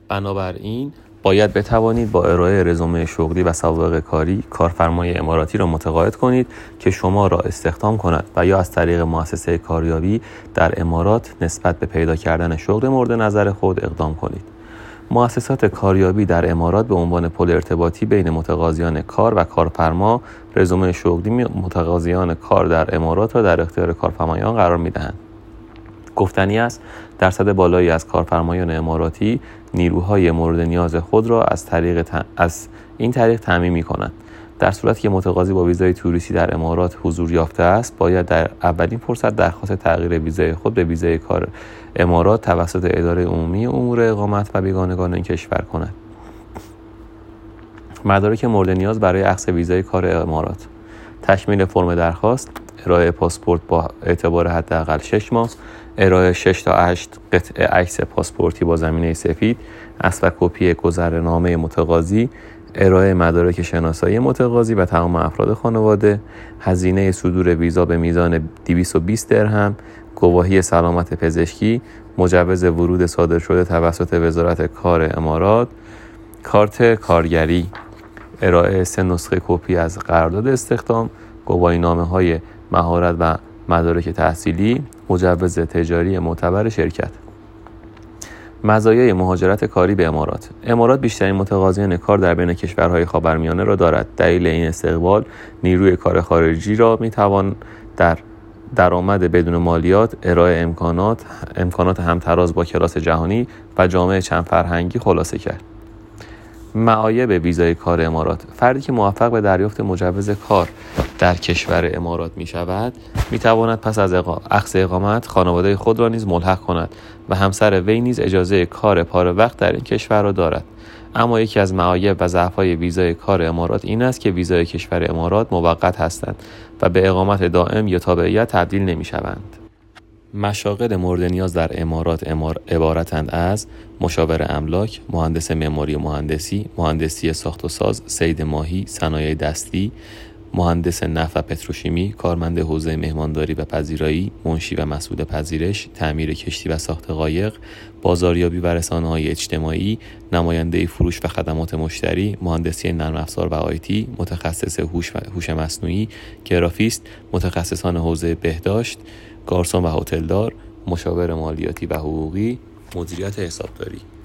بنابراین باید بتوانید با ارائه رزومه شغلی و سوابق کاری کارفرمای اماراتی را متقاعد کنید که شما را استخدام کند و یا از طریق مؤسسه کاریابی در امارات نسبت به پیدا کردن شغل مورد نظر خود اقدام کنید. مؤسسات کاریابی در امارات به عنوان پل ارتباطی بین متقاضیان کار و کارفرما رزومه شغلی متقاضیان کار در امارات را در اختیار کارفرمایان قرار می‌دهند. گفتنی است درصد بالایی از کارفرمایان اماراتی نیروهای مورد نیاز خود را از این طریق تامین می‌کنند. در صورتی که متقاضی با ویزای توریستی در امارات حضور یافته است، باید در اولین فرصت درخواست تغییر ویزای خود به ویزای کار امارات توسط اداره عمومی امور اقامت و بیگانگان این کشور کند. مدارک مورد نیاز برای اخذ ویزای کار امارات: تکمیل فرم درخواست، ارائه پاسپورت با اعتبار حداقل 6 ماه، ارائه 6 تا 8 قطعه عکس پاسپورتی با زمینه سفید، اصل و کپی گذرنامه متقاضی، ارائه مدارک شناسایی متقاضی و تمام افراد خانواده، هزینه صدور ویزا به میزان 220 درهم، گواهی سلامت پزشکی، مجوز ورود صادر شده توسط وزارت کار امارات، کارت کارگری، ارائه 3 نسخه کپی از قرارداد استخدام، گواهینامه‌های مهارت و مدارک تحصیلی، مجوز تجاری معتبر شرکت. مزایای مهاجرت کاری به امارات: امارات بیشترین متقاضیان کار در بین کشورهای خاورمیانه را دارد. دلیل این استقبال نیروی کار خارجی را میتوان در درآمد بدون مالیات، ارائه امکانات همتراز با کلاس جهانی و جامعه چند فرهنگی خلاصه کرد. معایب ویزای کار امارات: فردی که موفق به دریافت مجوز کار در کشور امارات می شود می تواند پس از اخذ اقامت خانواده خود را نیز ملحق کند و همسر وی نیز اجازه کار پاره وقت در این کشور را دارد. اما یکی از معایب و ضعف‌های ویزای کار امارات این است که ویزای کشور امارات موقت هستند و به اقامت دائم یا تابعیت تبدیل نمی شوند. مشاغل مورد نیاز در امارات عبارتند از مشاور املاک، مهندس معماری و مهندسی ساخت و ساز، صید ماهی، صنایع دستی، مهندس نفت و پتروشیمی، کارمند حوزه مهمانداری و پذیرایی، منشی و مسئول پذیرش، تعمیر کشتی و ساخت قایق، بازاریابی و رسانه‌های اجتماعی، نماینده فروش و خدمات مشتری، مهندسی نرم افزار و آیتی، متخصص هوش مصنوعی، گرافیست، متخصصان حوزه بهداشت، گارسون و هتلدار، مشاور مالیاتی و حقوقی، مدیریت حسابداری.